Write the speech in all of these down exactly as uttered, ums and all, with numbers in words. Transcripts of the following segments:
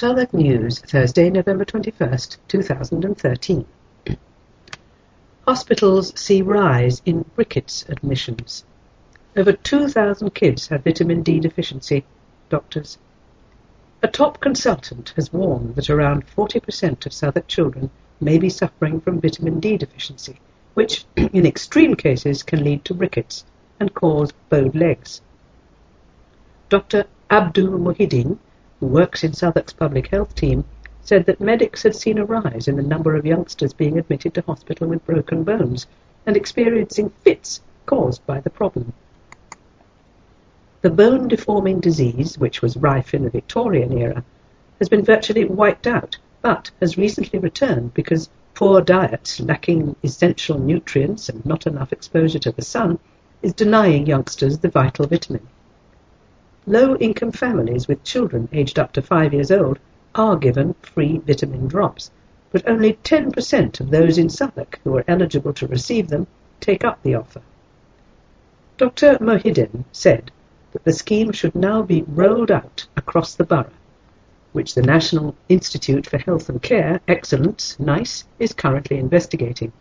Southwark News, Thursday, November twenty-first, two thousand thirteen. Hospitals see rise in rickets admissions. Over two thousand kids have vitamin D deficiency. Doctors. A top consultant has warned that around forty percent of Southwark children may be suffering from vitamin D deficiency, which, in extreme cases, can lead to rickets and cause bowed legs. Doctor Abdul Muhyiddin, who works in Southwark's public health team, said that medics had seen a rise in the number of youngsters being admitted to hospital with broken bones and experiencing fits caused by the problem. The bone-deforming disease, which was rife in the Victorian era, has been virtually wiped out, but has recently returned because poor diets lacking essential nutrients and not enough exposure to the sun is denying youngsters the vital vitamin. Low-income families with children aged up to five years old are given free vitamin drops, but only ten percent of those in Southwark who are eligible to receive them take up the offer. Doctor Muhyiddin said that the scheme should now be rolled out across the borough, which the National Institute for Health and Care Excellence, NICE, is currently investigating.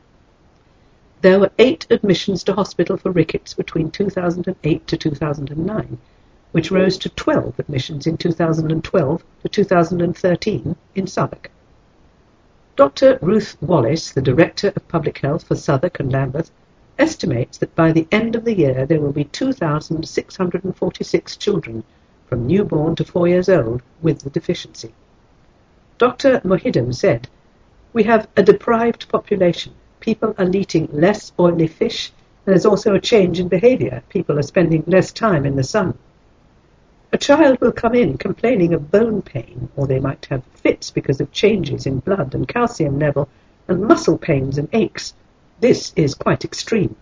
There were eight admissions to hospital for rickets between two thousand eight to two thousand nine, which rose to twelve admissions in two thousand twelve to two thousand thirteen in Southwark. Doctor Ruth Wallace, the Director of Public Health for Southwark and Lambeth, estimates that by the end of the year there will be two thousand six hundred forty-six children from newborn to four years old with the deficiency. Doctor Muhyiddin said, "We have a deprived population. People are eating less oily fish, and there's also a change in behaviour. People are spending less time in the sun. A child will come in complaining of bone pain, or they might have fits because of changes in blood and calcium level, and muscle pains and aches. This is quite extreme."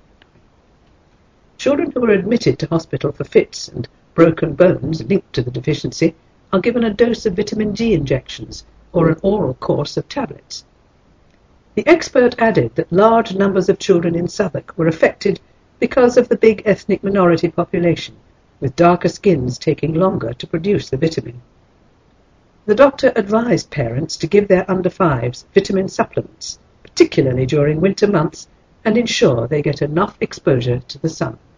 Children who are admitted to hospital for fits and broken bones linked to the deficiency are given a dose of vitamin D injections or an oral course of tablets. The expert added that large numbers of children in Southwark were affected because of the big ethnic minority population, with darker skins taking longer to produce the vitamin. The doctor advised parents to give their under-fives vitamin supplements, particularly during winter months, and ensure they get enough exposure to the sun.